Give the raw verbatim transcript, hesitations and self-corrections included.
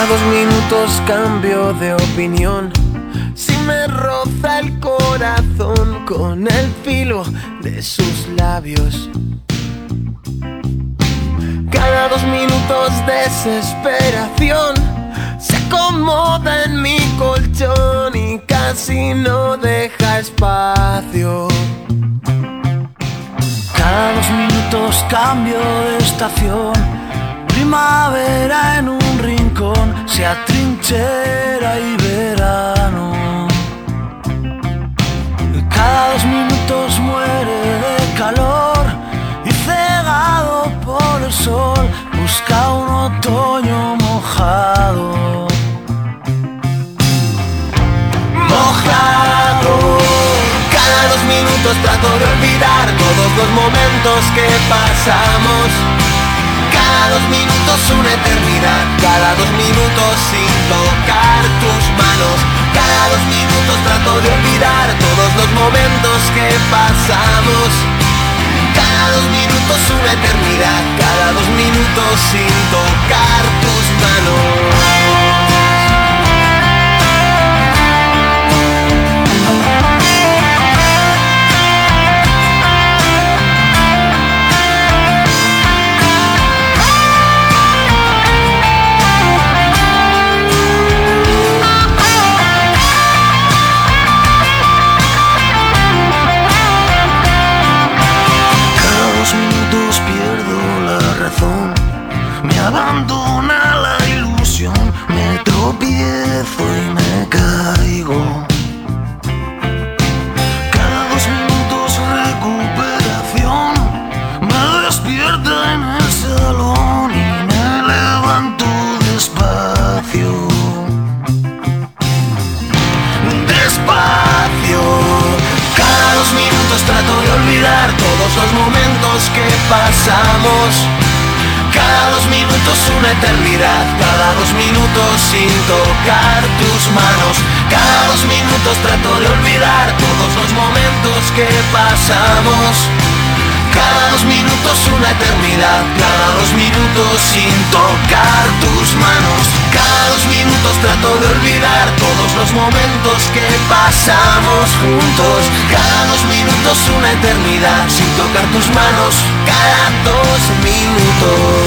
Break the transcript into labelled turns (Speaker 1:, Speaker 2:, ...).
Speaker 1: dos minutos cambio de opinión. Si me roza el corazón con el filo de sus labios. Cada dos minutos desesperación se acomoda en mi colchón y casi no deja espacio.
Speaker 2: Cada dos minutos cambio de estación. Primavera en un rincón, se atrinchera y verano. Cada dos minutos muere de calor y cegado por el sol busca un otoño mojado.
Speaker 1: Mojado. Cada dos minutos trato de olvidar todos los momentos que pasamos. Cada dos minutos una eternidad, cada dos minutos sin tocar tus manos. Cada dos minutos trato de olvidar todos los momentos que pasamos. Cada dos minutos una eternidad, cada dos minutos sin tocar tus manos.
Speaker 2: Me abandona la ilusión, me tropiezo y me caigo. Cada dos minutos recuperación, me despierta en el salón y me levanto despacio. Despacio.
Speaker 1: Cada dos minutos trato de olvidar todos los momentos que pasamos. Cada dos minutos una eternidad, cada dos minutos sin tocar tus manos. Cada dos minutos trato de olvidar todos los momentos que pasamos. Cada dos minutos una eternidad, cada dos minutos sin tocar tus manos. Cada dos minutos trato de olvidar todos los momentos que pasamos juntos. Cada dos minutos una eternidad sin tocar tus manos. Cada dos minutos.